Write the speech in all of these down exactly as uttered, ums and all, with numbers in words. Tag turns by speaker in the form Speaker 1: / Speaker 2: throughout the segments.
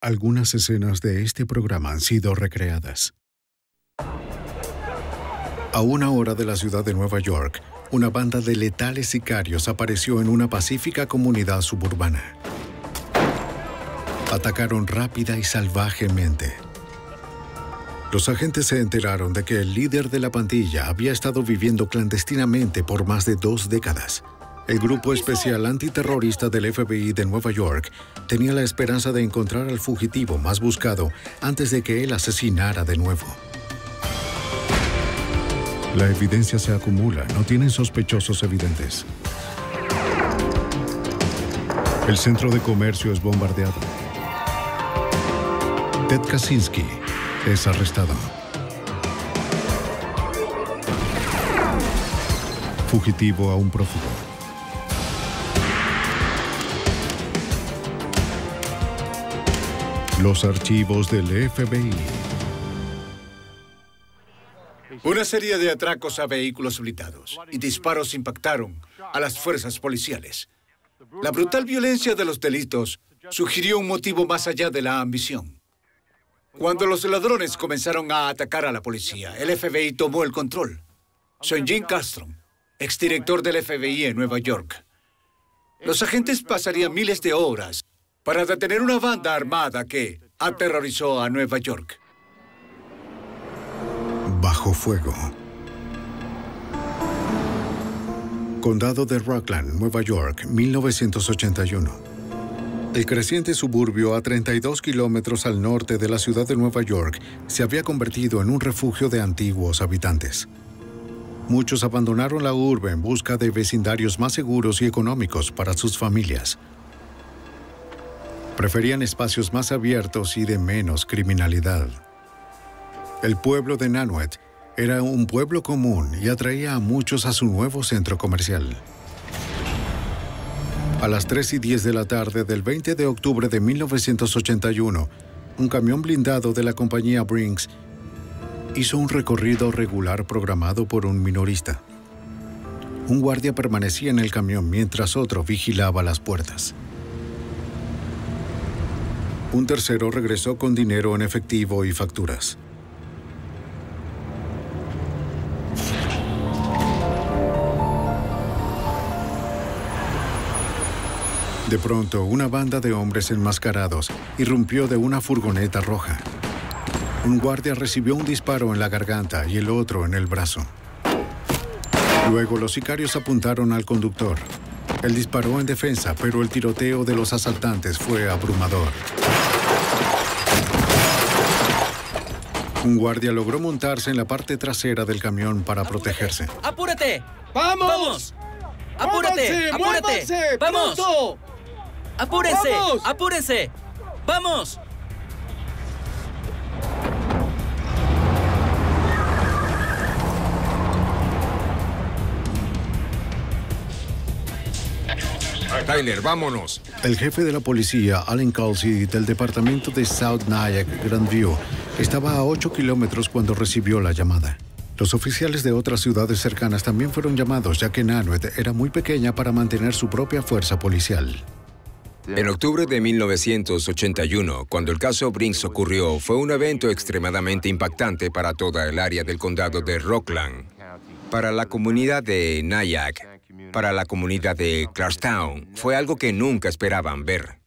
Speaker 1: Algunas escenas de este programa han sido recreadas. A una hora de la ciudad de Nueva York, una banda de letales sicarios apareció en una pacífica comunidad suburbana. Atacaron rápida y salvajemente. Los agentes se enteraron de que el líder de la pandilla había estado viviendo clandestinamente por más de dos décadas. El grupo especial antiterrorista del F B I de Nueva York tenía la esperanza de encontrar al fugitivo más buscado antes de que él asesinara de nuevo. La evidencia se acumula, no tienen sospechosos evidentes. El centro de comercio es bombardeado. Ted Kaczynski es arrestado. Fugitivo a un prófugo. Los archivos del F B I.
Speaker 2: Una serie de atracos a vehículos blindados y disparos impactaron a las fuerzas policiales. La brutal violencia de los delitos sugirió un motivo más allá de la ambición. Cuando los ladrones comenzaron a atacar a la policía, el F B I tomó el control. Soy Jim Castro, exdirector del F B I en Nueva York. Los agentes pasarían miles de horas para detener una banda armada que aterrorizó a Nueva York.
Speaker 1: Bajo fuego. Condado de Rockland, Nueva York, mil novecientos ochenta y uno. El creciente suburbio a treinta y dos kilómetros al norte de la ciudad de Nueva York se había convertido en un refugio de antiguos habitantes. Muchos abandonaron la urbe en busca de vecindarios más seguros y económicos para sus familias. Preferían espacios más abiertos y de menos criminalidad. El pueblo de Nanuet era un pueblo común y atraía a muchos a su nuevo centro comercial. A las tres y diez de la tarde del veinte de octubre de mil novecientos ochenta y uno, un camión blindado de la compañía Brinks hizo un recorrido regular programado por un minorista. Un guardia permanecía en el camión mientras otro vigilaba las puertas. Un tercero regresó con dinero en efectivo y facturas. De pronto, una banda de hombres enmascarados irrumpió de una furgoneta roja. Un guardia recibió un disparo en la garganta y el otro en el brazo. Luego, los sicarios apuntaron al conductor. Él disparó en defensa, pero el tiroteo de los asaltantes fue abrumador. Un guardia logró montarse en la parte trasera del camión para protegerse.
Speaker 3: ¡Apúrate!
Speaker 4: ¡Vamos!
Speaker 3: ¡Vamos! ¡Apúrate! ¡Apúrate!
Speaker 4: ¡Muévanse!
Speaker 3: ¡Vamos!
Speaker 4: ¡Pronto!
Speaker 3: ¡Apúrense!
Speaker 4: ¡Vamos!
Speaker 3: ¡Apúrense! ¡Vamos!
Speaker 5: Tyler, vámonos.
Speaker 1: El jefe de la policía, Allen Calsey, del departamento de South Nyack, Grandview, estaba a ocho kilómetros cuando recibió la llamada. Los oficiales de otras ciudades cercanas también fueron llamados, ya que Nanuet era muy pequeña para mantener su propia fuerza policial.
Speaker 5: En octubre de mil novecientos ochenta y uno, cuando el caso Brinks ocurrió, fue un evento extremadamente impactante para toda el área del condado de Rockland, para la comunidad de Nyack, para la comunidad de Clarkstown. Fue algo que nunca esperaban ver.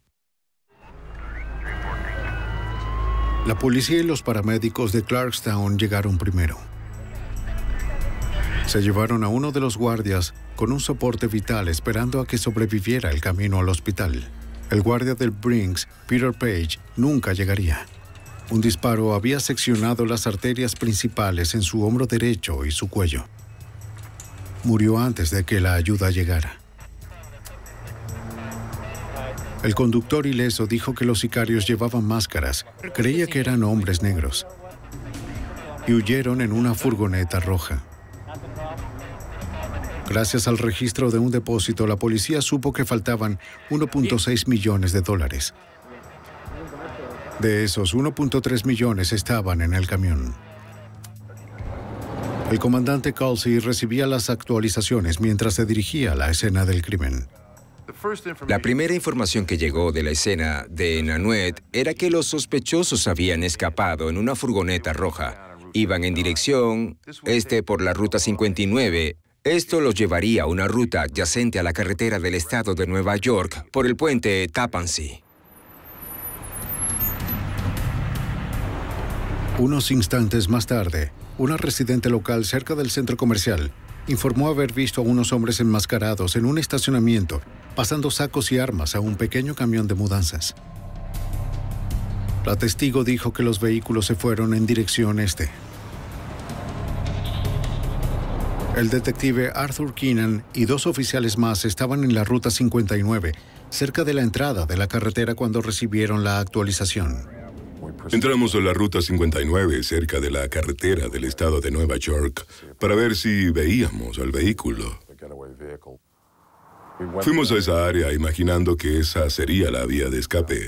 Speaker 1: La policía y los paramédicos de Clarkstown llegaron primero. Se llevaron a uno de los guardias con un soporte vital esperando a que sobreviviera el camino al hospital. El guardia del Brinks, Peter Page, nunca llegaría. Un disparo había seccionado las arterias principales en su hombro derecho y su cuello. Murió antes de que la ayuda llegara. El conductor ileso dijo que los sicarios llevaban máscaras. Creía que eran hombres negros. Y huyeron en una furgoneta roja. Gracias al registro de un depósito, la policía supo que faltaban uno punto seis millones de dólares. De esos, uno punto tres millones estaban en el camión. El comandante Calsey recibía las actualizaciones mientras se dirigía a la escena del crimen.
Speaker 5: La primera información que llegó de la escena de Nanuet era que los sospechosos habían escapado en una furgoneta roja. Iban en dirección este por la ruta cincuenta y nueve. Esto los llevaría a una ruta adyacente a la carretera del estado de Nueva York por el puente Tappan Zee.
Speaker 1: Unos instantes más tarde, una residente local cerca del centro comercial informó haber visto a unos hombres enmascarados en un estacionamiento pasando sacos y armas a un pequeño camión de mudanzas. La testigo dijo que los vehículos se fueron en dirección este. El detective Arthur Keenan y dos oficiales más estaban en la ruta cincuenta y nueve, cerca de la entrada de la carretera cuando recibieron la actualización.
Speaker 4: Entramos a la ruta cincuenta y nueve, cerca de la carretera del estado de Nueva York, para ver si veíamos al vehículo. Fuimos a esa área imaginando que esa sería la vía de escape.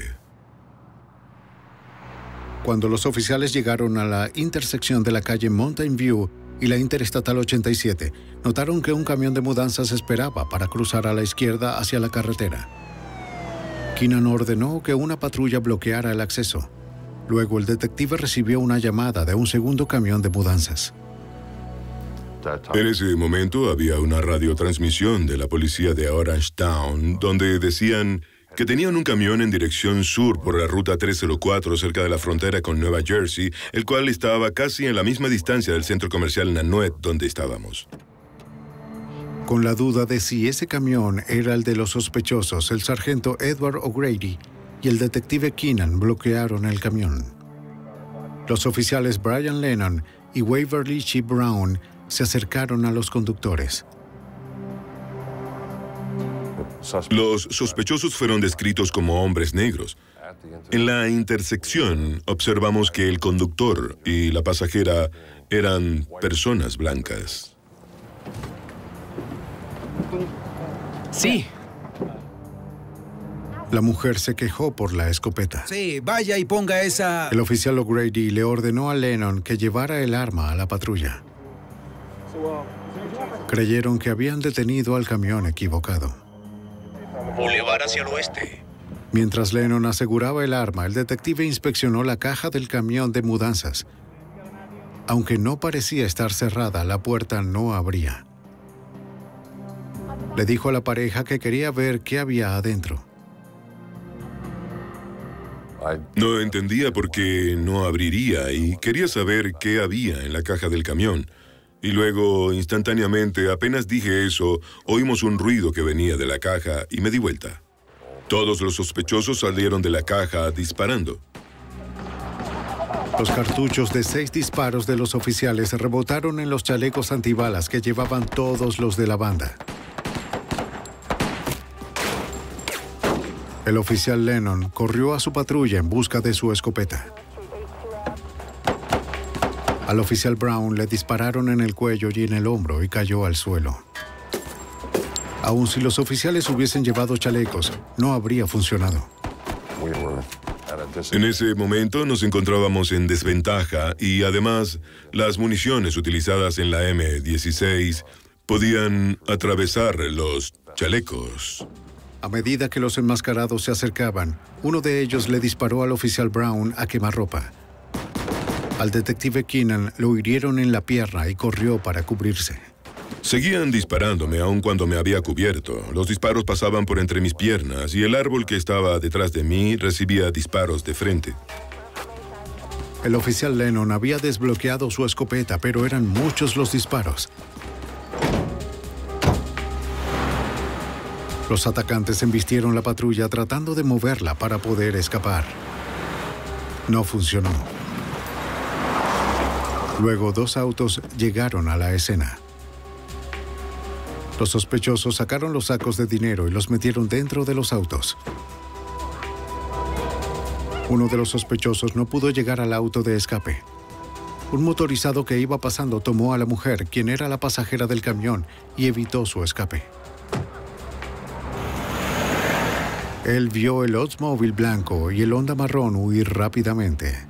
Speaker 1: Cuando los oficiales llegaron a la intersección de la calle Mountain View y la Interestatal ochenta y siete, notaron que un camión de mudanzas esperaba para cruzar a la izquierda hacia la carretera. Keenan ordenó que una patrulla bloqueara el acceso. Luego el detective recibió una llamada de un segundo camión de mudanzas.
Speaker 4: En ese momento había una radiotransmisión de la policía de Orangetown donde decían que tenían un camión en dirección sur por la ruta trescientos cuatro cerca de la frontera con Nueva Jersey, el cual estaba casi en la misma distancia del centro comercial Nanuet donde estábamos.
Speaker 1: Con la duda de si ese camión era el de los sospechosos, el sargento Edward O'Grady y el detective Keenan bloquearon el camión. Los oficiales Brian Lennon y Waverly Shea Brown se acercaron a los conductores.
Speaker 4: Los sospechosos fueron descritos como hombres negros. En la intersección observamos que el conductor y la pasajera eran personas blancas.
Speaker 3: Sí.
Speaker 1: La mujer se quejó por la escopeta.
Speaker 6: Sí, vaya y ponga esa...
Speaker 1: El oficial O'Grady le ordenó a Lennon que llevara el arma a la patrulla. Creyeron que habían detenido al camión equivocado.
Speaker 7: Boulevard hacia el oeste.
Speaker 1: Mientras Lennon aseguraba el arma, el detective inspeccionó la caja del camión de mudanzas. Aunque no parecía estar cerrada, la puerta no abría. Le dijo a la pareja que quería ver qué había adentro.
Speaker 4: No entendía por qué no abriría y quería saber qué había en la caja del camión. Y luego, instantáneamente, apenas dije eso, oímos un ruido que venía de la caja y me di vuelta. Todos los sospechosos salieron de la caja disparando.
Speaker 1: Los cartuchos de seis disparos de los oficiales rebotaron en los chalecos antibalas que llevaban todos los de la banda. El oficial Lennon corrió a su patrulla en busca de su escopeta. Al oficial Brown le dispararon en el cuello y en el hombro y cayó al suelo. Aun si los oficiales hubiesen llevado chalecos, no habría funcionado.
Speaker 4: En ese momento nos encontrábamos en desventaja y además las municiones utilizadas en la eme dieciséis podían atravesar los chalecos.
Speaker 1: A medida que los enmascarados se acercaban, uno de ellos le disparó al oficial Brown a quemarropa. Al detective Keenan lo hirieron en la pierna y corrió para cubrirse.
Speaker 4: Seguían disparándome aun cuando me había cubierto. Los disparos pasaban por entre mis piernas y el árbol que estaba detrás de mí recibía disparos de frente.
Speaker 1: El oficial Lennon había desbloqueado su escopeta, pero eran muchos los disparos. Los atacantes embistieron la patrulla tratando de moverla para poder escapar. No funcionó. Luego, dos autos llegaron a la escena. Los sospechosos sacaron los sacos de dinero y los metieron dentro de los autos. Uno de los sospechosos no pudo llegar al auto de escape. Un motorizado que iba pasando tomó a la mujer, quien era la pasajera del camión, y evitó su escape. Él vio el Oldsmobile blanco y el Honda marrón huir rápidamente.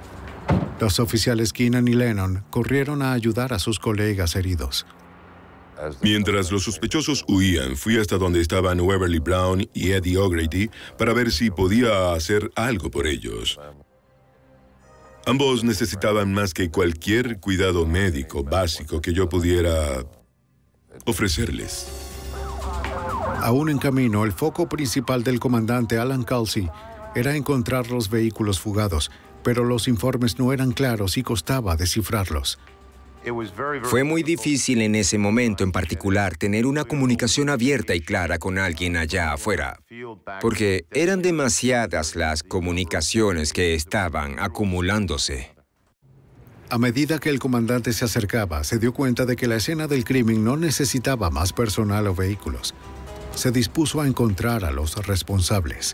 Speaker 1: Los oficiales Keenan y Lennon corrieron a ayudar a sus colegas heridos.
Speaker 4: Mientras los sospechosos huían, fui hasta donde estaban Waverly Brown y Eddie O'Grady para ver si podía hacer algo por ellos. Ambos necesitaban más que cualquier cuidado médico básico que yo pudiera ofrecerles.
Speaker 1: Aún en camino, el foco principal del comandante Alan Kelsey era encontrar los vehículos fugados, pero los informes no eran claros y costaba descifrarlos.
Speaker 5: Fue muy difícil en ese momento en particular tener una comunicación abierta y clara con alguien allá afuera, porque eran demasiadas las comunicaciones que estaban acumulándose.
Speaker 1: A medida que el comandante se acercaba, se dio cuenta de que la escena del crimen no necesitaba más personal o vehículos. Se dispuso a encontrar a los responsables.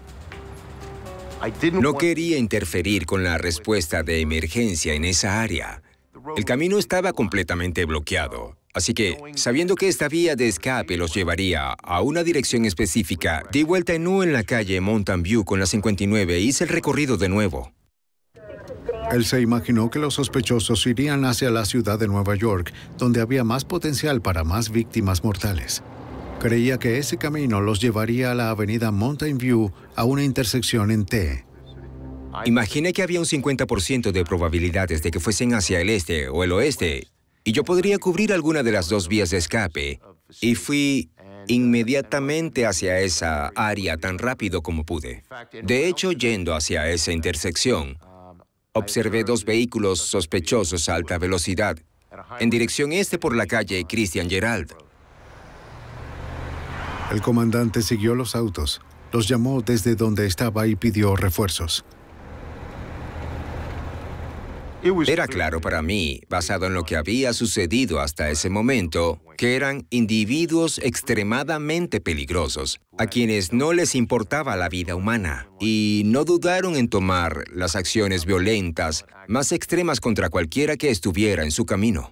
Speaker 5: No quería interferir con la respuesta de emergencia en esa área. El camino estaba completamente bloqueado, así que, sabiendo que esta vía de escape los llevaría a una dirección específica, di vuelta en U en la calle Mountain View con la cincuenta y nueve e hice el recorrido de nuevo.
Speaker 1: Él se imaginó que los sospechosos irían hacia la ciudad de Nueva York, donde había más potencial para más víctimas mortales. Creía que ese camino los llevaría a la avenida Mountain View a una intersección en T.
Speaker 5: Imaginé que había un cincuenta por ciento de probabilidades de que fuesen hacia el este o el oeste, y yo podría cubrir alguna de las dos vías de escape, y fui inmediatamente hacia esa área tan rápido como pude. De hecho, yendo hacia esa intersección, observé dos vehículos sospechosos a alta velocidad, en dirección este por la calle Christian Gerald.
Speaker 1: El comandante siguió los autos, los llamó desde donde estaba y pidió refuerzos.
Speaker 5: Era claro para mí, basado en lo que había sucedido hasta ese momento, que eran individuos extremadamente peligrosos, a quienes no les importaba la vida humana, y no dudaron en tomar las acciones violentas más extremas contra cualquiera que estuviera en su camino.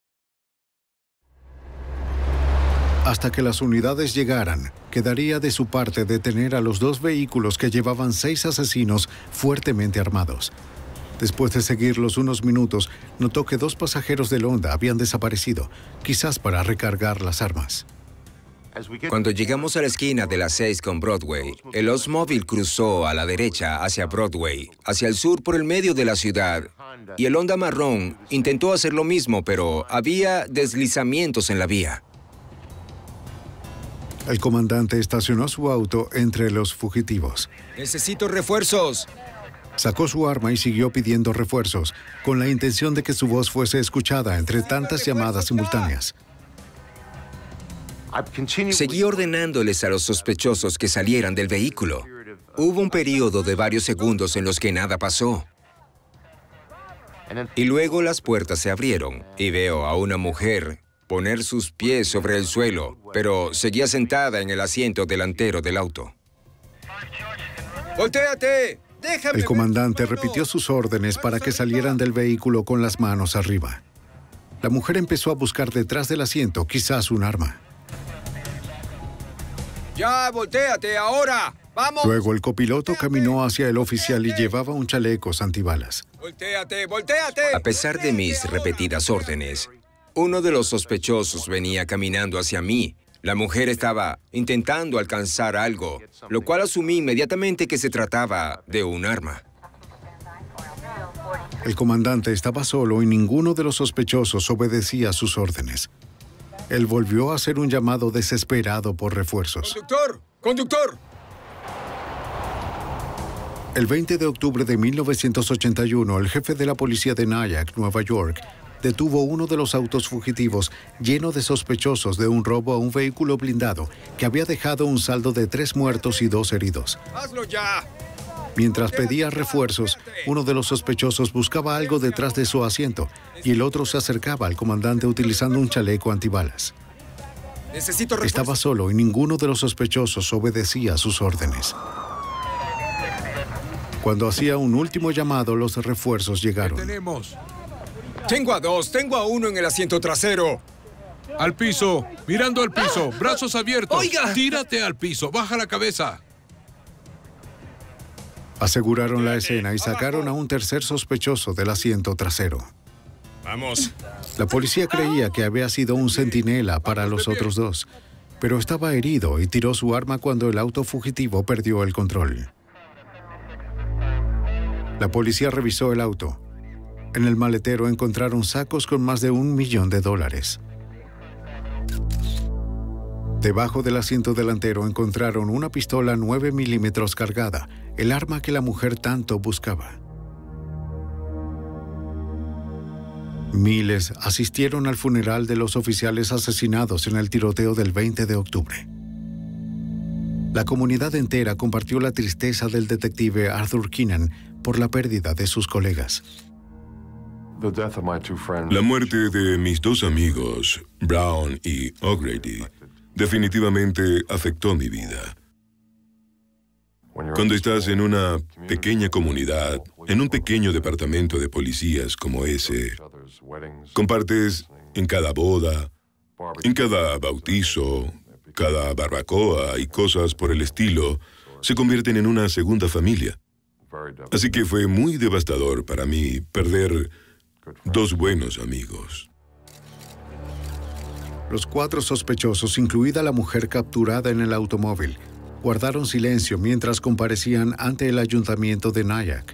Speaker 1: Hasta que las unidades llegaran, quedaría de su parte detener a los dos vehículos que llevaban seis asesinos fuertemente armados. Después de seguirlos unos minutos, notó que dos pasajeros del Honda habían desaparecido, quizás para recargar las armas.
Speaker 5: Cuando llegamos a la esquina de la seis con Broadway, el Oldsmobile cruzó a la derecha hacia Broadway, hacia el sur por el medio de la ciudad, y el Honda marrón intentó hacer lo mismo, pero había deslizamientos en la vía.
Speaker 1: El comandante estacionó su auto entre los fugitivos.
Speaker 5: ¡Necesito refuerzos!
Speaker 1: Sacó su arma y siguió pidiendo refuerzos, con la intención de que su voz fuese escuchada entre tantas llamadas simultáneas.
Speaker 5: Seguí ordenándoles a los sospechosos que salieran del vehículo. Hubo un periodo de varios segundos en los que nada pasó. Y luego las puertas se abrieron y veo a una mujer poner sus pies sobre el suelo, pero seguía sentada en el asiento delantero del auto. ¡Voltéate!
Speaker 1: El comandante repitió sus órdenes para que salieran del vehículo con las manos arriba. La mujer empezó a buscar detrás del asiento, quizás un arma.
Speaker 5: ¡Ya, voltéate, ahora! ¡Vamos!
Speaker 1: Luego el copiloto caminó hacia el oficial y llevaba un chaleco antibalas.
Speaker 5: ¡Voltéate, voltéate! A pesar de mis repetidas órdenes, uno de los sospechosos venía caminando hacia mí. La mujer estaba intentando alcanzar algo, lo cual asumí inmediatamente que se trataba de un arma.
Speaker 1: El comandante estaba solo y ninguno de los sospechosos obedecía sus órdenes. Él volvió a hacer un llamado desesperado por refuerzos.
Speaker 5: ¡Conductor! ¡Conductor!
Speaker 1: El veinte de octubre de mil novecientos ochenta y uno, el jefe de la policía de Nyack, Nueva York, detuvo uno de los autos fugitivos lleno de sospechosos de un robo a un vehículo blindado que había dejado un saldo de tres muertos y dos heridos.
Speaker 5: ¡Hazlo ya!
Speaker 1: Mientras pedía refuerzos, uno de los sospechosos buscaba algo detrás de su asiento y el otro se acercaba al comandante utilizando un chaleco antibalas.
Speaker 5: Necesito refuerzos.
Speaker 1: Estaba solo y ninguno de los sospechosos obedecía sus órdenes. Cuando hacía un último llamado, los refuerzos llegaron.
Speaker 3: ¿Qué tenemos?
Speaker 5: Tengo a dos, tengo a uno en el asiento trasero.
Speaker 3: Al piso, mirando al piso, brazos abiertos.
Speaker 5: ¡Oiga!
Speaker 3: Tírate al piso, baja la cabeza.
Speaker 1: Aseguraron la escena y sacaron a un tercer sospechoso del asiento trasero.
Speaker 5: Vamos.
Speaker 1: La policía creía que había sido un centinela para los otros dos, pero estaba herido y tiró su arma cuando el auto fugitivo perdió el control. La policía revisó el auto. En el maletero encontraron sacos con más de un millón de dólares. Debajo del asiento delantero encontraron una pistola nueve milímetros cargada, el arma que la mujer tanto buscaba. Miles asistieron al funeral de los oficiales asesinados en el tiroteo del veinte de octubre. La comunidad entera compartió la tristeza del detective Arthur Keenan por la pérdida de sus colegas.
Speaker 4: La muerte de mis dos amigos, Brown y O'Grady, definitivamente afectó mi vida. Cuando estás en una pequeña comunidad, en un pequeño departamento de policías como ese, compartes en cada boda, en cada bautizo, cada barbacoa y cosas por el estilo, se convierten en una segunda familia. Así que fue muy devastador para mí perder dos buenos amigos.
Speaker 1: Los cuatro sospechosos, incluida la mujer capturada en el automóvil, guardaron silencio mientras comparecían ante el ayuntamiento de Nyack.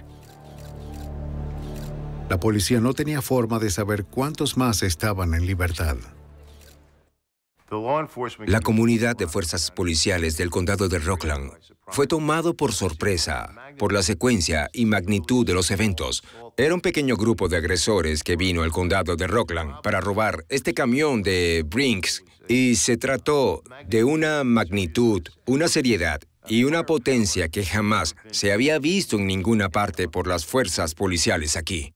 Speaker 1: La policía no tenía forma de saber cuántos más estaban en libertad.
Speaker 5: La comunidad de fuerzas policiales del condado de Rockland fue tomado por sorpresa por la secuencia y magnitud de los eventos. Era un pequeño grupo de agresores que vino al condado de Rockland para robar este camión de Brinks y se trató de una magnitud, una seriedad y una potencia que jamás se había visto en ninguna parte por las fuerzas policiales aquí.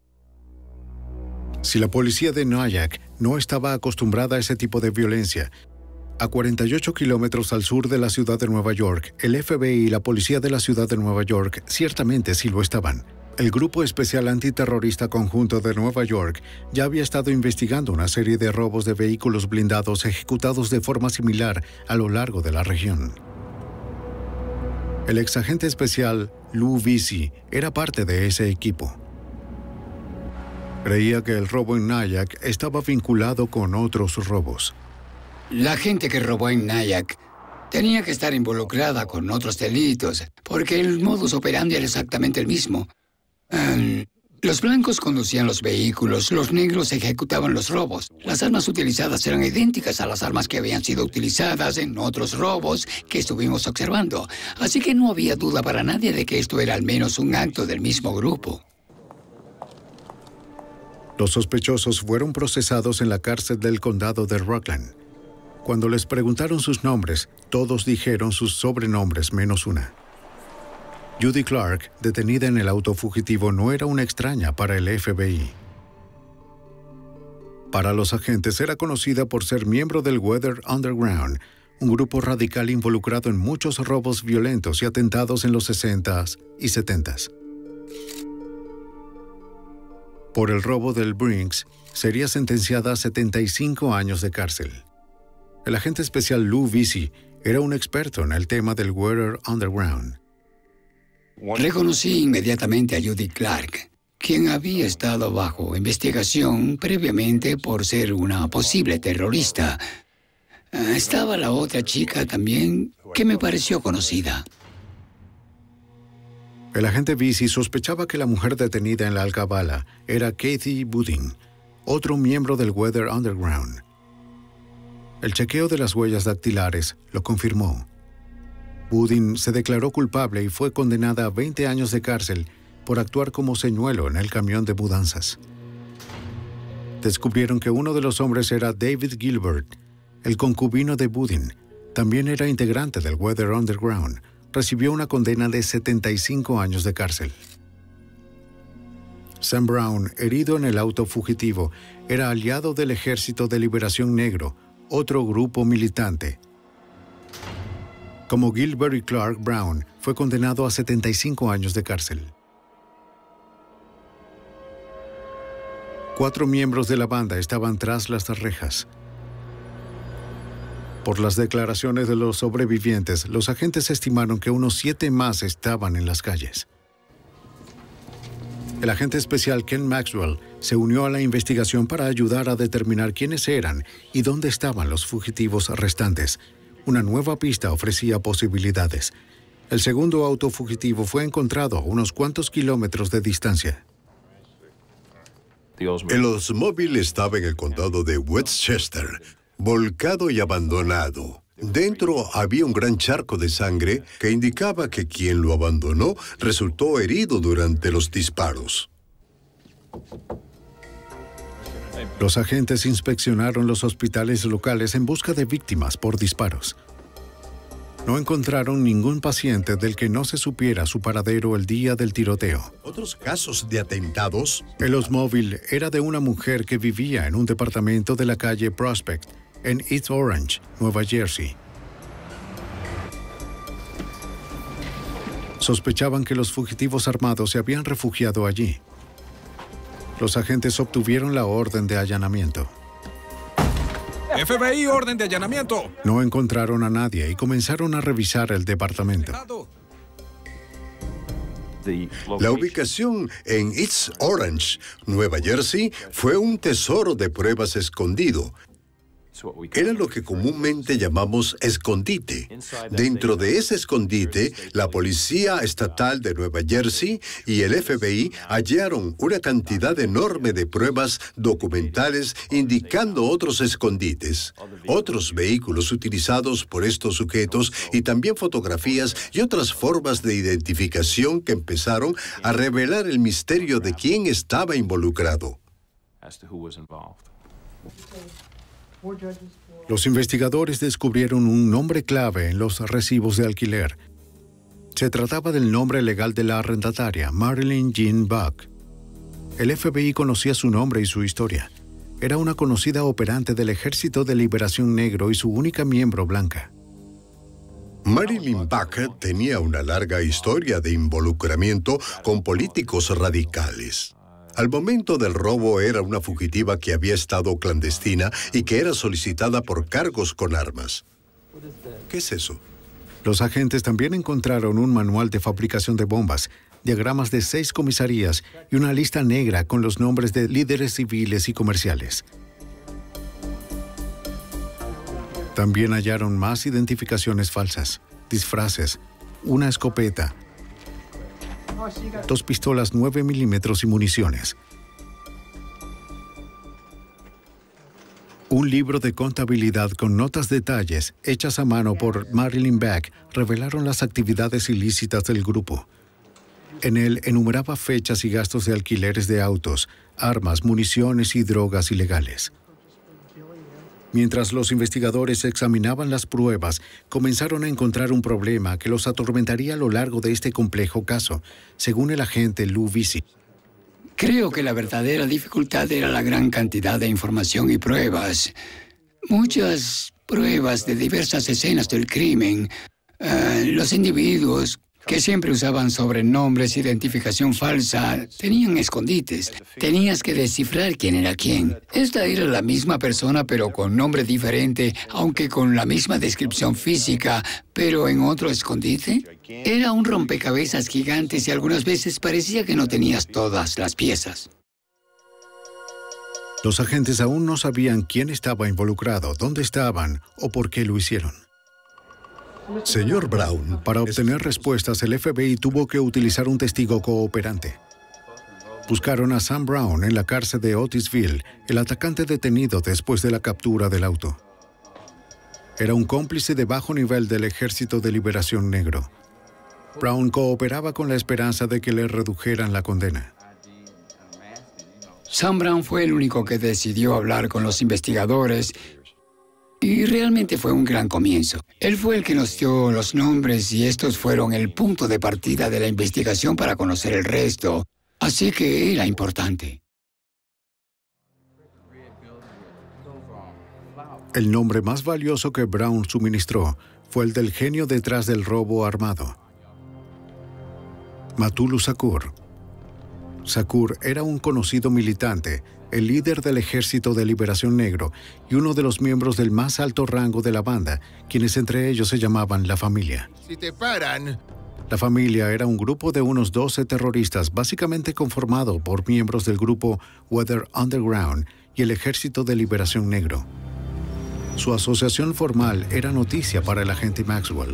Speaker 1: Si la policía de Nyack no estaba acostumbrada a ese tipo de violencia, a cuarenta y ocho kilómetros al sur de la ciudad de Nueva York, el F B I y la policía de la ciudad de Nueva York ciertamente sí lo estaban. El Grupo Especial Antiterrorista Conjunto de Nueva York ya había estado investigando una serie de robos de vehículos blindados ejecutados de forma similar a lo largo de la región. El exagente especial Lou Vesey era parte de ese equipo. Creía que el robo en Nyack estaba vinculado con otros robos.
Speaker 6: La gente que robó en Nyack tenía que estar involucrada con otros delitos, porque el modus operandi era exactamente el mismo. Um, los blancos conducían los vehículos, los negros ejecutaban los robos. Las armas utilizadas eran idénticas a las armas que habían sido utilizadas en otros robos que estuvimos observando. Así que no había duda para nadie de que esto era al menos un acto del mismo grupo.
Speaker 1: Los sospechosos fueron procesados en la cárcel del condado de Rockland. Cuando les preguntaron sus nombres, todos dijeron sus sobrenombres menos una. Judy Clark, detenida en el auto fugitivo, no era una extraña para el F B I. Para los agentes era conocida por ser miembro del Weather Underground, un grupo radical involucrado en muchos robos violentos y atentados en los sesentas y setentas. Por el robo del Brinks, sería sentenciada a setenta y cinco años de cárcel. El agente especial Lou Vesey era un experto en el tema del Weather Underground.
Speaker 6: Reconocí inmediatamente a Judy Clark, quien había estado bajo investigación previamente por ser una posible terrorista. Estaba la otra chica también que me pareció conocida.
Speaker 1: El agente Vesey sospechaba que la mujer detenida en la alcabala era Kathy Budin, otro miembro del Weather Underground. El chequeo de las huellas dactilares lo confirmó. Budin se declaró culpable y fue condenada a veinte años de cárcel por actuar como señuelo en el camión de mudanzas. Descubrieron que uno de los hombres era David Gilbert, el concubino de Budin. También era integrante del Weather Underground. Recibió una condena de setenta y cinco años de cárcel. Sam Brown, herido en el auto fugitivo, era aliado del Ejército de Liberación Negro, otro grupo militante. Como Gilbert y Clark, Brown fue condenado a setenta y cinco años de cárcel. Cuatro miembros de la banda estaban tras las rejas. Por las declaraciones de los sobrevivientes, los agentes estimaron que unos siete más estaban en las calles. El agente especial Ken Maxwell se unió a la investigación para ayudar a determinar quiénes eran y dónde estaban los fugitivos restantes. Una nueva pista ofrecía posibilidades. El segundo auto fugitivo fue encontrado a unos cuantos kilómetros de distancia.
Speaker 8: El Oldsmobile estaba en el condado de Westchester, volcado y abandonado. Dentro había un gran charco de sangre que indicaba que quien lo abandonó resultó herido durante los disparos.
Speaker 1: Los agentes inspeccionaron los hospitales locales en busca de víctimas por disparos. No encontraron ningún paciente del que no se supiera su paradero el día del tiroteo.
Speaker 8: ¿Otros casos de atentados?
Speaker 1: El Oldsmobile era de una mujer que vivía en un departamento de la calle Prospect, en East Orange, Nueva Jersey. Sospechaban que los fugitivos armados se habían refugiado allí. Los agentes obtuvieron la orden de allanamiento.
Speaker 3: F B I, orden de allanamiento.
Speaker 1: No encontraron a nadie y comenzaron a revisar el departamento.
Speaker 8: La ubicación en East Orange, Nueva Jersey, fue un tesoro de pruebas escondido. Era lo que comúnmente llamamos escondite. Dentro de ese escondite, la Policía Estatal de Nueva Jersey y el F B I hallaron una cantidad enorme de pruebas documentales indicando otros escondites, otros vehículos utilizados por estos sujetos y también fotografías y otras formas de identificación que empezaron a revelar el misterio de quién estaba involucrado.
Speaker 1: Los investigadores descubrieron un nombre clave en los recibos de alquiler. Se trataba del nombre legal de la arrendataria, Marilyn Jean Buck. El F B I conocía su nombre y su historia. Era una conocida operante del Ejército de Liberación Negro y su única miembro blanca.
Speaker 8: Marilyn Buck tenía una larga historia de involucramiento con políticos radicales. Al momento del robo era una fugitiva que había estado clandestina y que era solicitada por cargos con armas. ¿Qué es eso?
Speaker 1: Los agentes también encontraron un manual de fabricación de bombas, diagramas de seis comisarías y una lista negra con los nombres de líderes civiles y comerciales. También hallaron más identificaciones falsas, disfraces, una escopeta, dos pistolas nueve milímetros y municiones. Un libro de contabilidad con notas detalles hechas a mano por Marilyn Buck revelaron las actividades ilícitas del grupo. En él enumeraba fechas y gastos de alquileres de autos, armas, municiones y drogas ilegales. Mientras los investigadores examinaban las pruebas, comenzaron a encontrar un problema que los atormentaría a lo largo de este complejo caso, según el agente Lou Visey.
Speaker 6: Creo que la verdadera dificultad era la gran cantidad de información y pruebas. Muchas pruebas de diversas escenas del crimen. Uh, los individuos que siempre usaban sobrenombres, identificación falsa, tenían escondites. Tenías que descifrar quién era quién. Esta era la misma persona, pero con nombre diferente, aunque con la misma descripción física, pero en otro escondite. Era un rompecabezas gigantes y algunas veces parecía que no tenías todas las piezas.
Speaker 1: Los agentes aún no sabían quién estaba involucrado, dónde estaban o por qué lo hicieron.
Speaker 8: Señor Brown,
Speaker 1: para obtener respuestas, el F B I tuvo que utilizar un testigo cooperante. Buscaron a Sam Brown en la cárcel de Otisville, el atacante detenido después de la captura del auto. Era un cómplice de bajo nivel del Ejército de Liberación Negro. Brown cooperaba con la esperanza de que le redujeran la condena.
Speaker 6: Sam Brown fue el único que decidió hablar con los investigadores y realmente fue un gran comienzo. Él fue el que nos dio los nombres y estos fueron el punto de partida de la investigación para conocer el resto. Así que era importante.
Speaker 1: El nombre más valioso que Brown suministró fue el del genio detrás del robo armado, Matulu Shakur. Shakur era un conocido militante, el líder del Ejército de Liberación Negro y uno de los miembros del más alto rango de la banda, quienes entre ellos se llamaban La Familia.
Speaker 9: Si te paran,
Speaker 1: La familia era un grupo de unos doce terroristas, básicamente conformado por miembros del grupo Weather Underground y el Ejército de Liberación Negro. Su asociación formal era noticia para el agente Maxwell.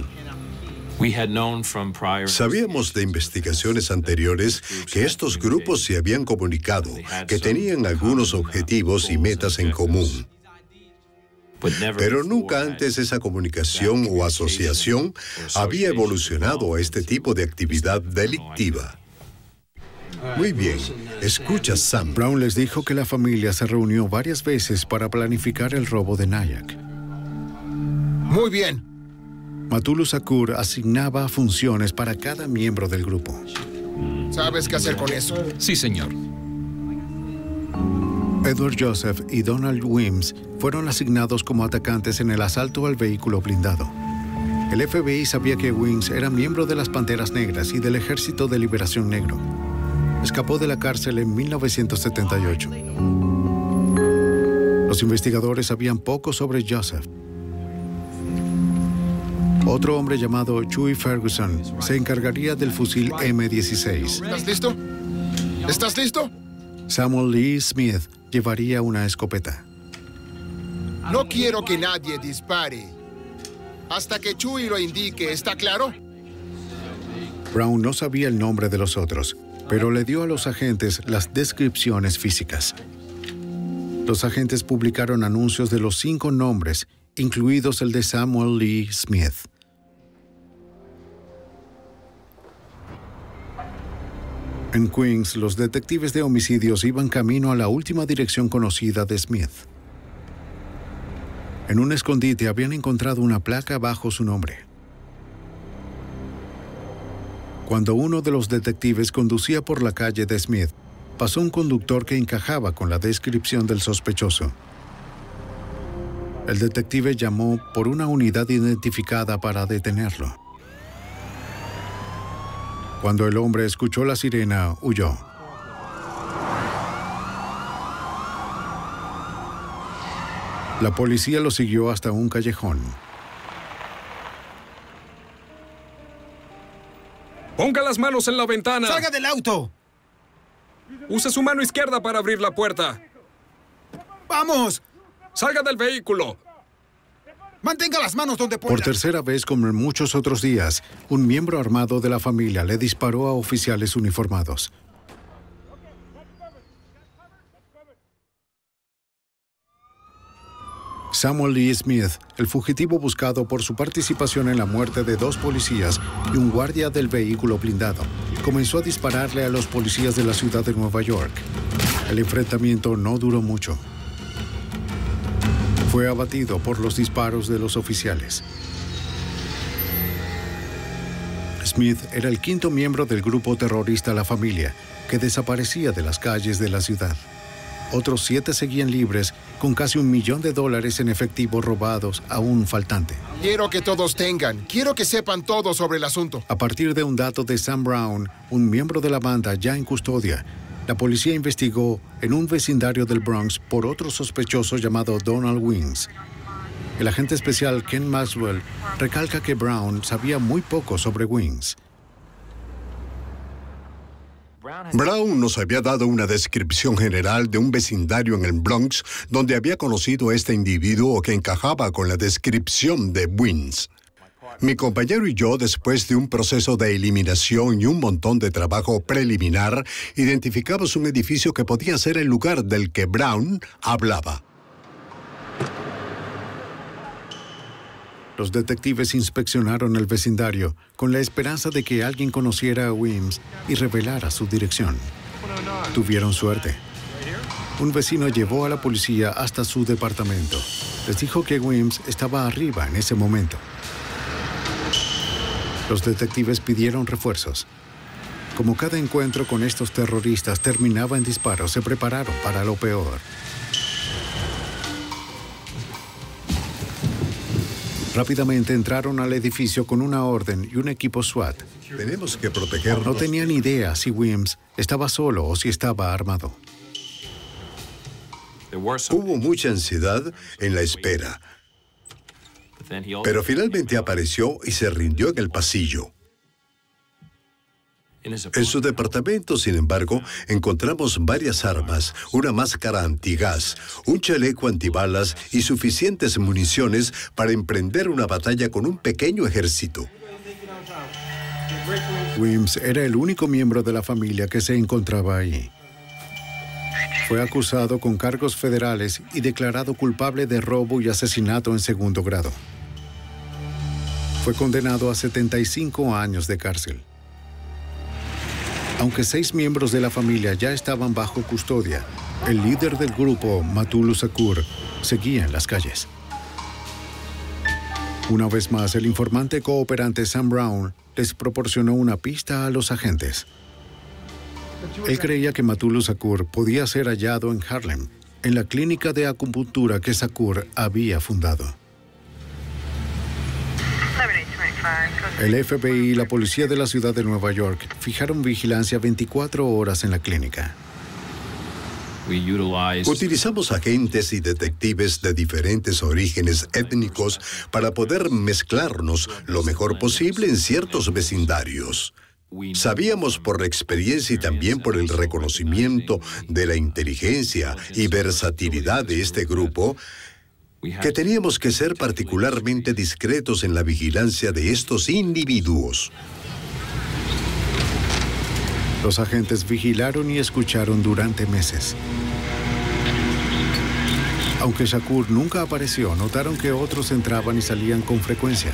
Speaker 8: Sabíamos de investigaciones anteriores que estos grupos se habían comunicado, que tenían algunos objetivos y metas en común. Pero nunca antes esa comunicación o asociación había evolucionado a este tipo de actividad delictiva. Muy bien, escucha, Sam.
Speaker 1: Brown les dijo que la familia se reunió varias veces para planificar el robo de Nyack.
Speaker 9: Muy bien.
Speaker 1: Matulu Shakur asignaba funciones para cada miembro del grupo.
Speaker 9: ¿Sabes qué hacer con eso?
Speaker 3: Sí, señor.
Speaker 1: Edward Joseph y Donald Wims fueron asignados como atacantes en el asalto al vehículo blindado. El F B I sabía que Wims era miembro de las Panteras Negras y del Ejército de Liberación Negro. Escapó de la cárcel en mil novecientos setenta y ocho. Los investigadores sabían poco sobre Joseph. Otro hombre llamado Chuy Ferguson se encargaría del fusil eme dieciséis.
Speaker 9: ¿Estás listo? ¿Estás listo?
Speaker 1: Samuel Lee Smith llevaría una escopeta.
Speaker 9: No quiero que nadie dispare hasta que Chuy lo indique, ¿está claro?
Speaker 1: Brown no sabía el nombre de los otros, pero le dio a los agentes las descripciones físicas. Los agentes publicaron anuncios de los cinco nombres, incluidos el de Samuel Lee Smith. En Queens, los detectives de homicidios iban camino a la última dirección conocida de Smith. En un escondite habían encontrado una placa bajo su nombre. Cuando uno de los detectives conducía por la calle de Smith, pasó un conductor que encajaba con la descripción del sospechoso. El detective llamó por una unidad identificada para detenerlo. Cuando el hombre escuchó la sirena, huyó. La policía lo siguió hasta un callejón.
Speaker 10: ¡Ponga las manos en la ventana!
Speaker 9: ¡Salga del auto!
Speaker 10: Use su mano izquierda para abrir la puerta.
Speaker 9: ¡Vamos!
Speaker 10: ¡Salga del vehículo!
Speaker 9: Mantenga las manos donde pueda.
Speaker 1: Por tercera vez, como en muchos otros días, un miembro armado de la familia le disparó a oficiales uniformados. Samuel Lee Smith, el fugitivo buscado por su participación en la muerte de dos policías y un guardia del vehículo blindado, comenzó a dispararle a los policías de la ciudad de Nueva York. El enfrentamiento no duró mucho. Fue abatido por los disparos de los oficiales. Smith era el quinto miembro del grupo terrorista La Familia, que desaparecía de las calles de la ciudad. Otros siete seguían libres, con casi un millón de dólares en efectivo robados aún faltante.
Speaker 9: Quiero que todos tengan, quiero que sepan todo sobre el asunto.
Speaker 1: A partir de un dato de Sam Brown, un miembro de la banda ya en custodia, la policía investigó en un vecindario del Bronx por otro sospechoso llamado Donald Wims. El agente especial Ken Maxwell recalca que Brown sabía muy poco sobre Wims.
Speaker 8: Brown nos había dado una descripción general de un vecindario en el Bronx donde había conocido a este individuo que encajaba con la descripción de Wims. Mi compañero y yo, después de un proceso de eliminación y un montón de trabajo preliminar, identificamos un edificio que podía ser el lugar del que Brown hablaba.
Speaker 1: Los detectives inspeccionaron el vecindario con la esperanza de que alguien conociera a Wims y revelara su dirección. Tuvieron suerte. Un vecino llevó a la policía hasta su departamento. Les dijo que Wims estaba arriba en ese momento. Los detectives pidieron refuerzos. Como cada encuentro con estos terroristas terminaba en disparos, se prepararon para lo peor. Rápidamente entraron al edificio con una orden y un equipo SWAT.
Speaker 8: Tenemos que protegernos.
Speaker 1: No tenían idea si Wims estaba solo o si estaba armado.
Speaker 8: Hubo mucha ansiedad en la espera, pero finalmente apareció y se rindió en el pasillo. En su departamento, sin embargo, encontramos varias armas, una máscara antigás, un chaleco antibalas y suficientes municiones para emprender una batalla con un pequeño ejército.
Speaker 1: Weems era el único miembro de la familia que se encontraba ahí. Fue acusado con cargos federales y declarado culpable de robo y asesinato en segundo grado. Fue condenado a setenta y cinco años de cárcel. Aunque seis miembros de la familia ya estaban bajo custodia, el líder del grupo, Matulu Shakur, seguía en las calles. Una vez más, el informante cooperante Sam Brown les proporcionó una pista a los agentes. Él creía que Matulu Shakur podía ser hallado en Harlem, en la clínica de acupuntura que Shakur había fundado. El F B I y la policía de la ciudad de Nueva York fijaron vigilancia veinticuatro horas en la clínica.
Speaker 8: Utilizamos agentes y detectives de diferentes orígenes étnicos para poder mezclarnos lo mejor posible en ciertos vecindarios. Sabíamos por la experiencia y también por el reconocimiento de la inteligencia y versatilidad de este grupo que teníamos que ser particularmente discretos en la vigilancia de estos individuos.
Speaker 1: Los agentes vigilaron y escucharon durante meses. Aunque Shakur nunca apareció, notaron que otros entraban y salían con frecuencia.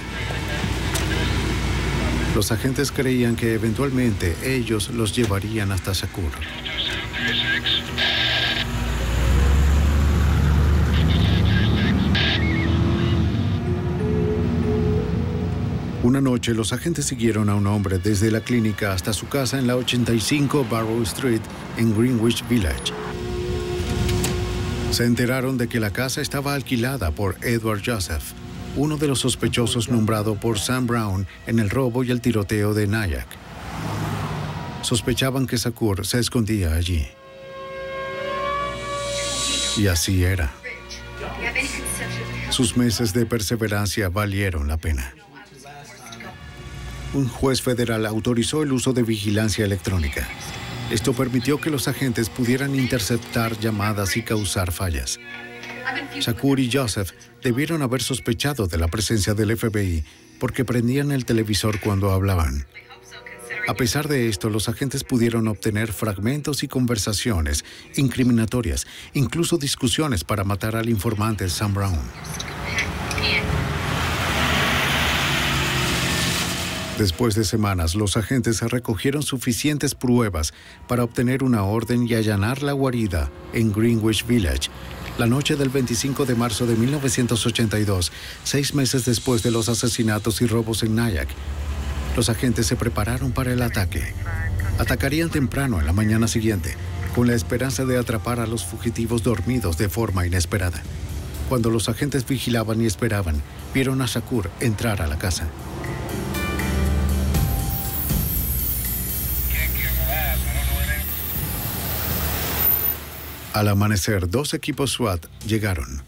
Speaker 1: Los agentes creían que eventualmente ellos los llevarían hasta Shakur. Una noche, los agentes siguieron a un hombre desde la clínica hasta su casa en la ochenta y cinco Barrow Street, en Greenwich Village. Se enteraron de que la casa estaba alquilada por Edward Joseph, uno de los sospechosos nombrado por Sam Brown en el robo y el tiroteo de Nyack. Sospechaban que Shakur se escondía allí. Y así era. Sus meses de perseverancia valieron la pena. Un juez federal autorizó el uso de vigilancia electrónica. Esto permitió que los agentes pudieran interceptar llamadas y causar fallas. Shakur y Joseph debieron haber sospechado de la presencia del F B I porque prendían el televisor cuando hablaban. A pesar de esto, los agentes pudieron obtener fragmentos y conversaciones incriminatorias, incluso discusiones para matar al informante Sam Brown. Después de semanas, los agentes recogieron suficientes pruebas para obtener una orden y allanar la guarida en Greenwich Village, la noche del veinticinco de marzo de mil novecientos ochenta y dos, seis meses después de los asesinatos y robos en Nyack. Los agentes se prepararon para el ataque. Atacarían temprano en la mañana siguiente, con la esperanza de atrapar a los fugitivos dormidos de forma inesperada. Cuando los agentes vigilaban y esperaban, vieron a Shakur entrar a la casa. Al amanecer, dos equipos SWAT llegaron.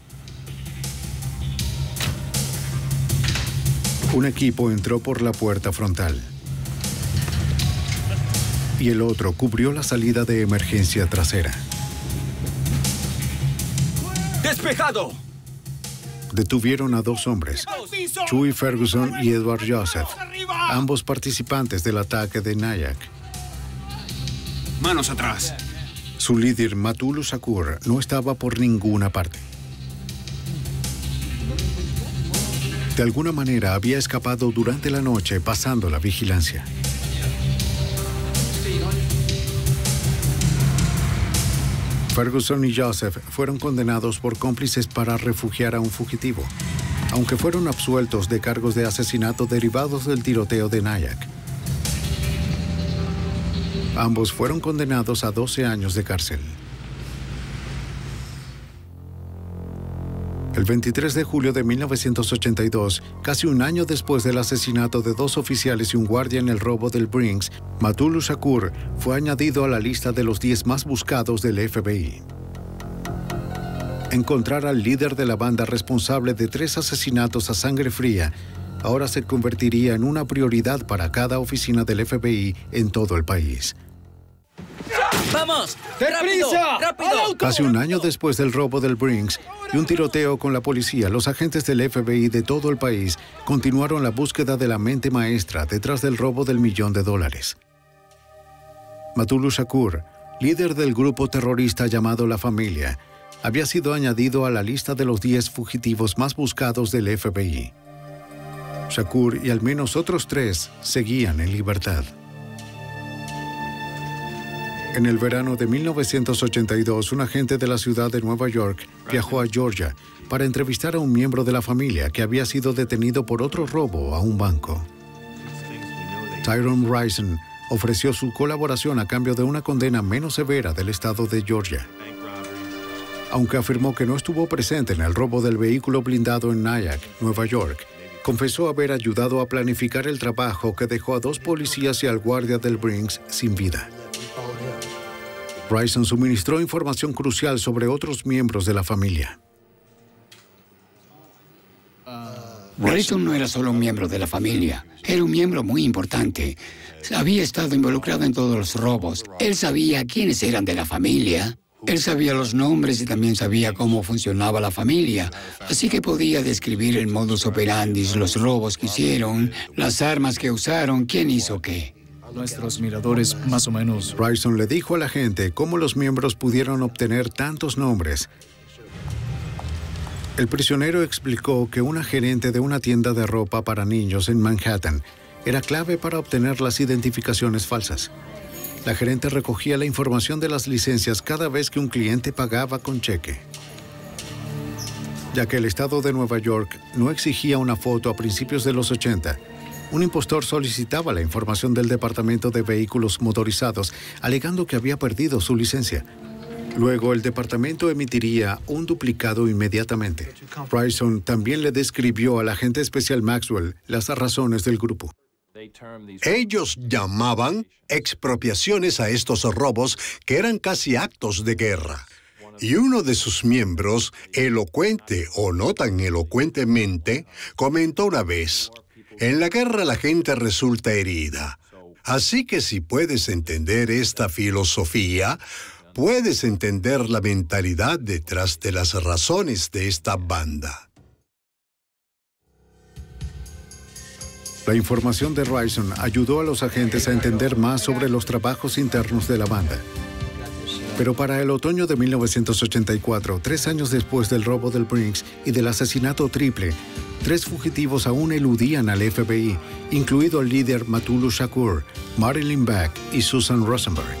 Speaker 1: Un equipo entró por la puerta frontal y el otro cubrió la salida de emergencia trasera.
Speaker 10: ¡Despejado!
Speaker 1: Detuvieron a dos hombres, Chuy Ferguson y Edward Joseph, ambos participantes del ataque de Nyack.
Speaker 10: Manos atrás.
Speaker 1: Su líder, Matulu Shakur, no estaba por ninguna parte. De alguna manera había escapado durante la noche pasando la vigilancia. Ferguson y Joseph fueron condenados por cómplices para refugiar a un fugitivo, aunque fueron absueltos de cargos de asesinato derivados del tiroteo de Nyack. Ambos fueron condenados a doce años de cárcel. El veintitrés de julio de mil novecientos ochenta y dos, casi un año después del asesinato de dos oficiales y un guardia en el robo del Brinks, Matulu Shakur fue añadido a la lista de los diez más buscados del F B I. Encontrar al líder de la banda responsable de tres asesinatos a sangre fría ahora se convertiría en una prioridad para cada oficina del F B I en todo el país.
Speaker 11: ¡Vamos! ¡Rápido! ¡Rápido!
Speaker 1: Casi un año después del robo del Brinks y un tiroteo con la policía, los agentes del F B I de todo el país continuaron la búsqueda de la mente maestra detrás del robo del millón de dólares. Matulu Shakur, líder del grupo terrorista llamado La Familia, había sido añadido a la lista de los diez fugitivos más buscados del F B I. Shakur y al menos otros tres seguían en libertad. En el verano de mil novecientos ochenta y dos, un agente de la ciudad de Nueva York viajó a Georgia para entrevistar a un miembro de la familia que había sido detenido por otro robo a un banco. Tyrone Rison ofreció su colaboración a cambio de una condena menos severa del estado de Georgia. Aunque afirmó que no estuvo presente en el robo del vehículo blindado en Nyack, Nueva York, confesó haber ayudado a planificar el trabajo que dejó a dos policías y al guardia del Brinks sin vida. Rison suministró información crucial sobre otros miembros de la familia.
Speaker 6: Rison no era solo un miembro de la familia, era un miembro muy importante. Había estado involucrado en todos los robos. Él sabía quiénes eran de la familia. Él sabía los nombres y también sabía cómo funcionaba la familia. Así que podía describir el modus operandi, los robos que hicieron, las armas que usaron, quién hizo qué.
Speaker 12: Nuestros miradores, más o menos.
Speaker 1: Rison le dijo a la gente cómo los miembros pudieron obtener tantos nombres. El prisionero explicó que una gerente de una tienda de ropa para niños en Manhattan era clave para obtener las identificaciones falsas. La gerente recogía la información de las licencias cada vez que un cliente pagaba con cheque. Ya que el estado de Nueva York no exigía una foto a principios de los ochenta, un impostor solicitaba la información del Departamento de Vehículos Motorizados, alegando que había perdido su licencia. Luego, el departamento emitiría un duplicado inmediatamente. Rison también le describió al agente especial Maxwell las razones del grupo.
Speaker 8: Ellos llamaban expropiaciones a estos robos que eran casi actos de guerra. Y uno de sus miembros, elocuente o no tan elocuentemente, comentó una vez: en la guerra la gente resulta herida. Así que si puedes entender esta filosofía, puedes entender la mentalidad detrás de las razones de esta banda.
Speaker 1: La información de Rison ayudó a los agentes a entender más sobre los trabajos internos de la banda. Pero para el otoño de mil novecientos ochenta y cuatro, tres años después del robo del Brinks y del asesinato triple, tres fugitivos aún eludían al F B I, incluido el líder Matulu Shakur, Marilyn Beck y Susan Rosenberg.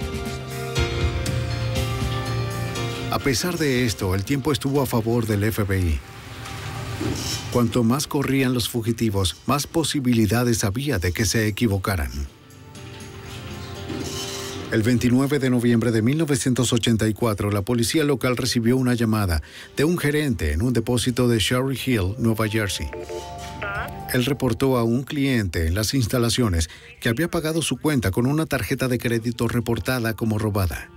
Speaker 1: A pesar de esto, el tiempo estuvo a favor del F B I. Cuanto más corrían los fugitivos, más posibilidades había de que se equivocaran. El veintinueve de noviembre de mil novecientos ochenta y cuatro, la policía local recibió una llamada de un gerente en un depósito de Cherry Hill, Nueva Jersey. Él reportó a un cliente en las instalaciones que había pagado su cuenta con una tarjeta de crédito reportada como robada.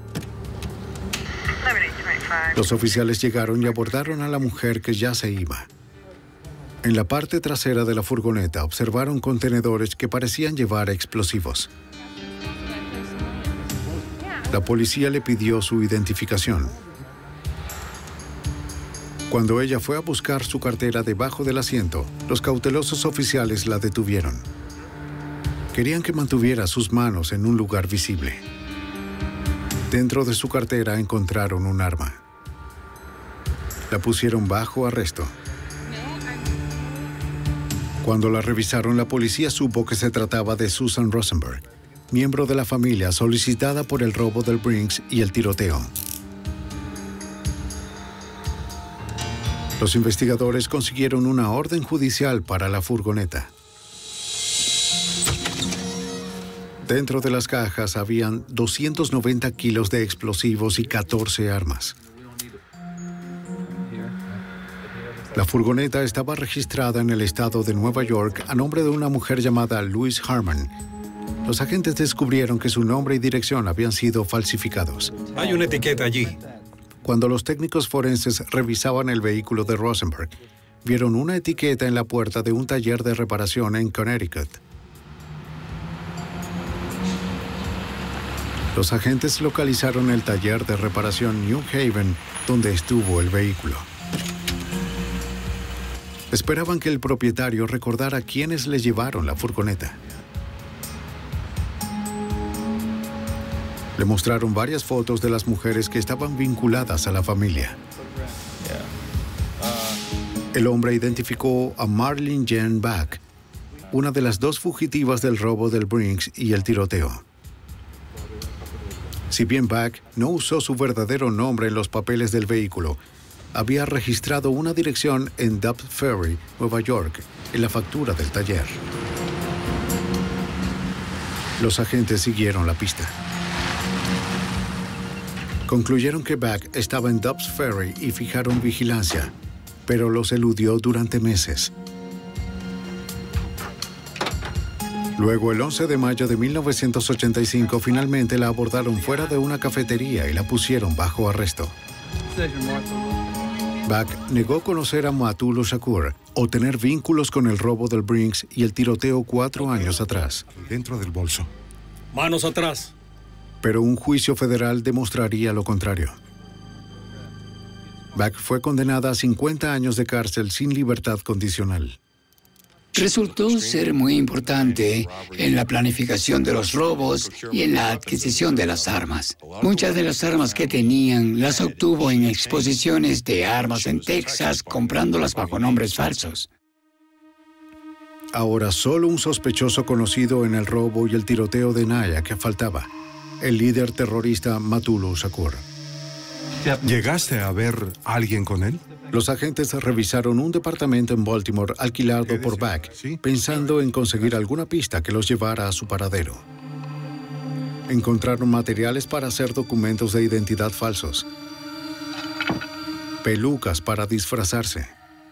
Speaker 1: Los oficiales llegaron y abordaron a la mujer que ya se iba. En la parte trasera de la furgoneta observaron contenedores que parecían llevar explosivos. La policía le pidió su identificación. Cuando ella fue a buscar su cartera debajo del asiento, los cautelosos oficiales la detuvieron. Querían que mantuviera sus manos en un lugar visible. Dentro de su cartera encontraron un arma. La pusieron bajo arresto. Cuando la revisaron, la policía supo que se trataba de Susan Rosenberg, miembro de la familia solicitada por el robo del Brinks y el tiroteo. Los investigadores consiguieron una orden judicial para la furgoneta. Dentro de las cajas habían doscientos noventa kilos de explosivos y catorce armas. La furgoneta estaba registrada en el estado de Nueva York a nombre de una mujer llamada Louise Harman. Los agentes descubrieron que su nombre y dirección habían sido falsificados.
Speaker 10: Hay una etiqueta allí.
Speaker 1: Cuando los técnicos forenses revisaban el vehículo de Rosenberg, vieron una etiqueta en la puerta de un taller de reparación en Connecticut. Los agentes localizaron el taller de reparación New Haven, donde estuvo el vehículo. Esperaban que el propietario recordara quiénes le llevaron la furgoneta. Le mostraron varias fotos de las mujeres que estaban vinculadas a la familia. El hombre identificó a Marlene Jane Back, una de las dos fugitivas del robo del Brinks y el tiroteo. Si bien Back no usó su verdadero nombre en los papeles del vehículo, había registrado una dirección en Dobbs Ferry, Nueva York, en la factura del taller. Los agentes siguieron la pista. Concluyeron que Back estaba en Dobbs Ferry y fijaron vigilancia, pero los eludió durante meses. Luego, el once de mayo de mil novecientos ochenta y cinco, finalmente la abordaron fuera de una cafetería y la pusieron bajo arresto. Back negó conocer a Matulu Shakur o tener vínculos con el robo del Brinks y el tiroteo cuatro años atrás.
Speaker 13: Dentro del bolso.
Speaker 14: Manos atrás.
Speaker 1: Pero un juicio federal demostraría lo contrario. Back fue condenada a cincuenta años de cárcel sin libertad condicional.
Speaker 6: Resultó ser muy importante en la planificación de los robos y en la adquisición de las armas. Muchas de las armas que tenían las obtuvo en exposiciones de armas en Texas, comprándolas bajo nombres falsos.
Speaker 1: Ahora solo un sospechoso conocido en el robo y el tiroteo de Nyack faltaba: el líder terrorista Matulu Shakur.
Speaker 13: ¿Llegaste a ver a alguien con él?
Speaker 1: Los agentes revisaron un departamento en Baltimore alquilado por Back, pensando en conseguir alguna pista que los llevara a su paradero. Encontraron materiales para hacer documentos de identidad falsos, pelucas para disfrazarse,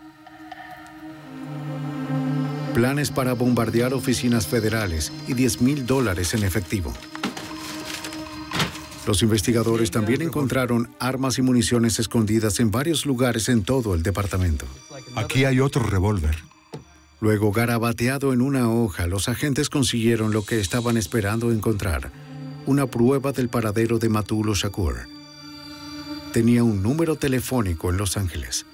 Speaker 1: planes para bombardear oficinas federales y diez mil dólares en efectivo. Los investigadores también encontraron armas y municiones escondidas en varios lugares en todo el departamento.
Speaker 13: Aquí hay otro revólver.
Speaker 1: Luego, garabateado en una hoja, los agentes consiguieron lo que estaban esperando encontrar: una prueba del paradero de Matulu Shakur. Tenía un número telefónico en Los Ángeles.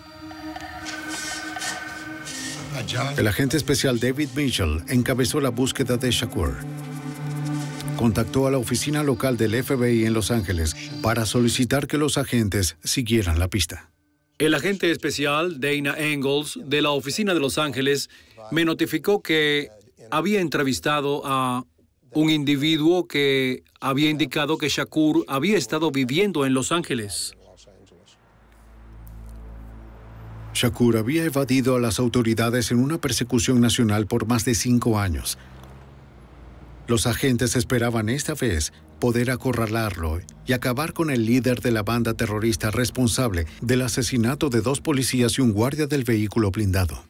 Speaker 1: El agente especial David Mitchell encabezó la búsqueda de Shakur. Contactó a la oficina local del F B I en Los Ángeles para solicitar que los agentes siguieran la pista.
Speaker 14: El agente especial Dana Engels de la oficina de Los Ángeles me notificó que había entrevistado a un individuo que había indicado que Shakur había estado viviendo en Los Ángeles.
Speaker 1: Shakur había evadido a las autoridades en una persecución nacional por más de cinco años. Los agentes esperaban esta vez poder acorralarlo y acabar con el líder de la banda terrorista responsable del asesinato de dos policías y un guardia del vehículo blindado.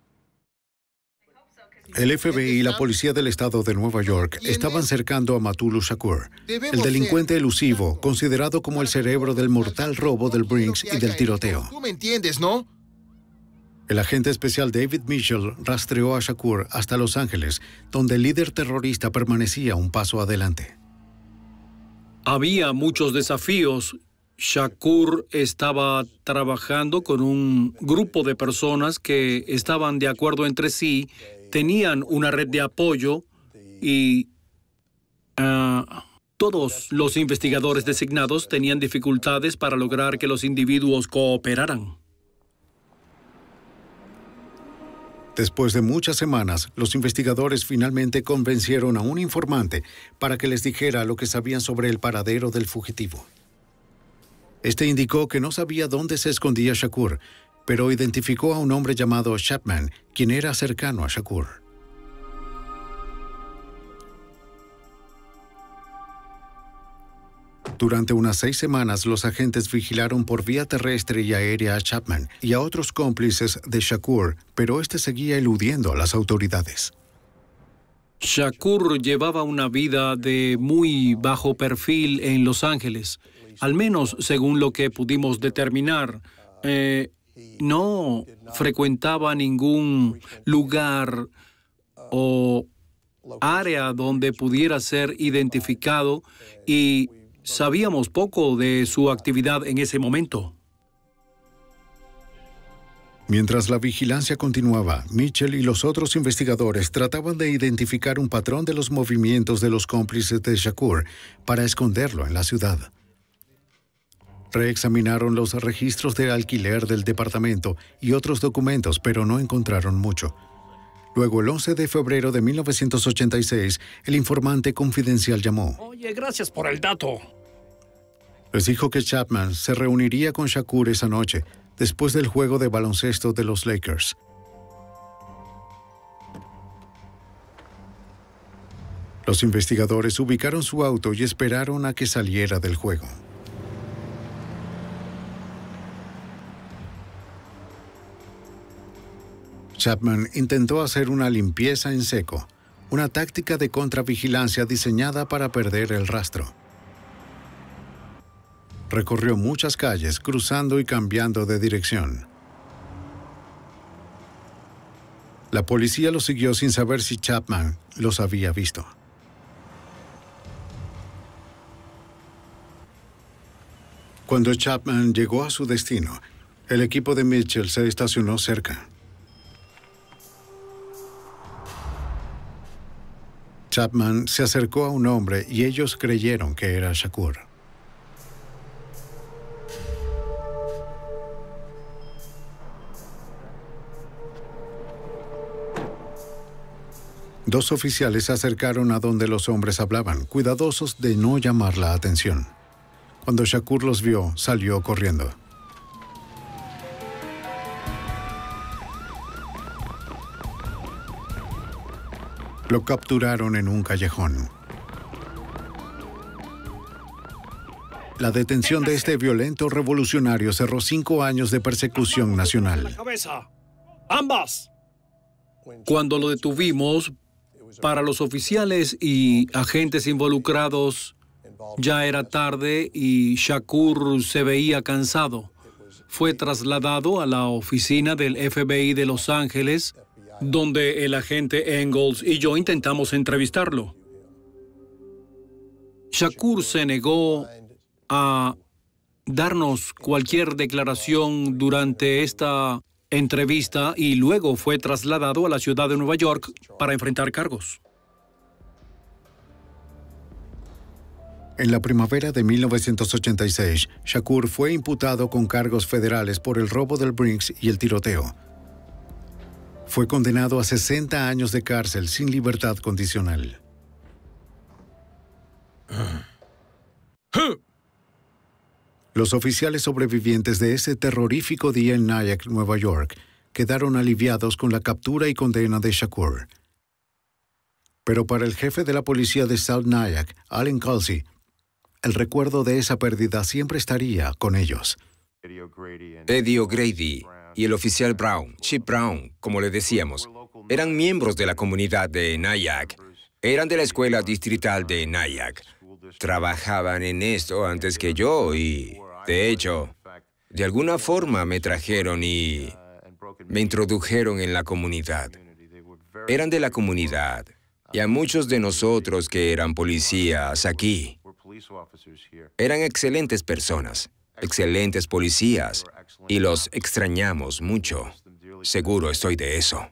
Speaker 1: El F B I y la policía del estado de Nueva York estaban cercando a Matulu Shakur, el delincuente elusivo, considerado como el cerebro del mortal robo del Brinks y del tiroteo.
Speaker 9: Tú me entiendes, ¿no?
Speaker 1: El agente especial David Mitchell rastreó a Shakur hasta Los Ángeles, donde el líder terrorista permanecía un paso adelante.
Speaker 14: Había muchos desafíos. Shakur estaba trabajando con un grupo de personas que estaban de acuerdo entre sí, tenían una red de apoyo y uh, todos los investigadores designados tenían dificultades para lograr que los individuos cooperaran.
Speaker 1: Después de muchas semanas, los investigadores finalmente convencieron a un informante para que les dijera lo que sabían sobre el paradero del fugitivo. Este indicó que no sabía dónde se escondía Shakur, pero identificó a un hombre llamado Chapman, quien era cercano a Shakur. Durante unas seis semanas, los agentes vigilaron por vía terrestre y aérea a Chapman y a otros cómplices de Shakur, pero este seguía eludiendo a las autoridades.
Speaker 14: Shakur llevaba una vida de muy bajo perfil en Los Ángeles, al menos según lo que pudimos determinar. Eh, no frecuentaba ningún lugar o área donde pudiera ser identificado y sabíamos poco de su actividad en ese momento.
Speaker 1: Mientras la vigilancia continuaba, Mitchell y los otros investigadores trataban de identificar un patrón de los movimientos de los cómplices de Shakur para esconderlo en la ciudad. Reexaminaron los registros de alquiler del departamento y otros documentos, pero no encontraron mucho. Luego, el once de febrero de mil novecientos ochenta y seis, el informante confidencial llamó.
Speaker 14: Oye, gracias por el dato.
Speaker 1: Les dijo que Chapman se reuniría con Shakur esa noche, después del juego de baloncesto de los Lakers. Los investigadores ubicaron su auto y esperaron a que saliera del juego. Chapman intentó hacer una limpieza en seco, una táctica de contravigilancia diseñada para perder el rastro. Recorrió muchas calles, cruzando y cambiando de dirección. La policía lo siguió sin saber si Chapman los había visto. Cuando Chapman llegó a su destino, el equipo de Mitchell se estacionó cerca. Chapman se acercó a un hombre y ellos creyeron que era Shakur. Dos oficiales se acercaron a donde los hombres hablaban, cuidadosos de no llamar la atención. Cuando Shakur los vio, salió corriendo. Lo capturaron en un callejón. La detención de este violento revolucionario cerró cinco años de persecución nacional.
Speaker 14: ¡Ambas! Cuando lo detuvimos, para los oficiales y agentes involucrados, ya era tarde y Shakur se veía cansado. Fue trasladado a la oficina del F B I de Los Ángeles, donde el agente Engels y yo intentamos entrevistarlo. Shakur se negó a darnos cualquier declaración durante esta entrevista y luego fue trasladado a la ciudad de Nueva York para enfrentar cargos.
Speaker 1: En la primavera de mil novecientos ochenta y seis, Shakur fue imputado con cargos federales por el robo del Brinks y el tiroteo. Fue condenado a sesenta años de cárcel sin libertad condicional. Los oficiales sobrevivientes de ese terrorífico día en Nyack, Nueva York, quedaron aliviados con la captura y condena de Shakur. Pero para el jefe de la policía de South Nyack, Allen Colsey, el recuerdo de esa pérdida siempre estaría con ellos.
Speaker 5: Eddie O'Grady y el oficial Brown, Chip Brown, como le decíamos, eran miembros de la comunidad de Nyack. Eran de la escuela distrital de Nyack. Trabajaban en esto antes que yo y, de hecho, de alguna forma me trajeron y me introdujeron en la comunidad. Eran de la comunidad y a muchos de nosotros que eran policías aquí, eran excelentes personas, excelentes policías y los extrañamos mucho. Seguro estoy de eso.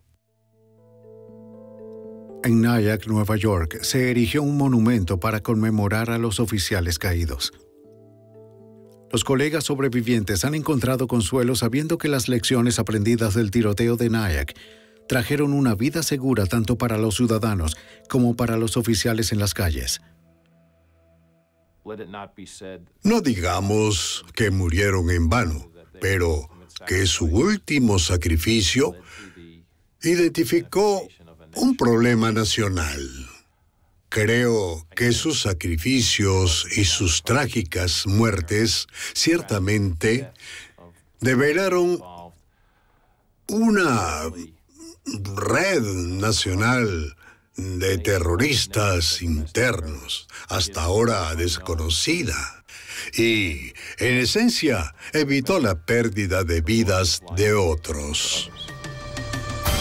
Speaker 1: En Nyack, Nueva York, se erigió un monumento para conmemorar a los oficiales caídos. Los colegas sobrevivientes han encontrado consuelo sabiendo que las lecciones aprendidas del tiroteo de Nyack trajeron una vida segura tanto para los ciudadanos como para los oficiales en las calles.
Speaker 8: No digamos que murieron en vano, pero que su último sacrificio identificó un problema nacional. Creo que sus sacrificios y sus trágicas muertes ciertamente develaron una red nacional de terroristas internos, hasta ahora desconocida, y, en esencia, evitó la pérdida de vidas de otros.